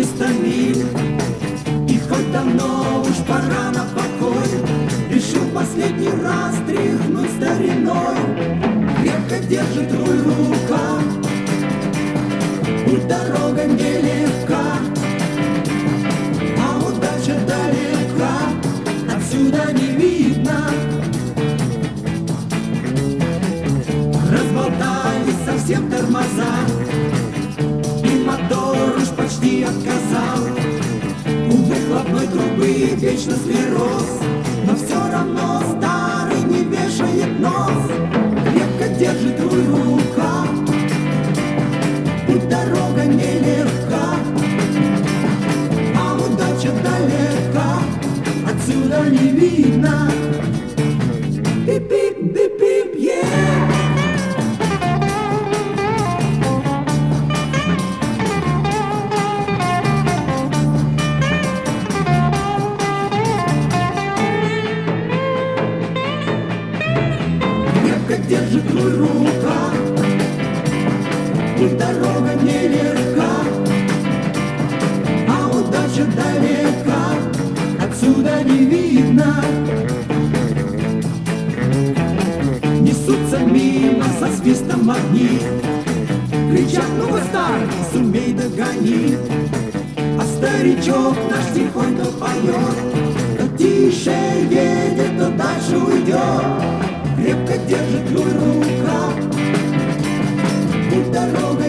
400 миль, и хоть давно уж пора на покой, решил последний раз тряхнуть стариной. Крепко держит руль рука, путь дорога нелегка, а удача далека, отсюда не видно. Разболтались совсем тормоза, и мотор уж почти отказал. У выхлопной трубы вечно склероз, но все равно старый не вешает нос. Крепко держит руль рука, путь дорога нелегка, а удача далека, отсюда не видно. Бип-бип, бип-бип, yeah. Держит руль рука, путь дорога нелегка, а удача далека, отсюда не видно. Несутся мимо со свистом огни, кричат: ну вы старый, сумей догони. А старичок наш тихонько поет: то тише едет, то дальше уйдет. Крепко держит руль рука, путь дорога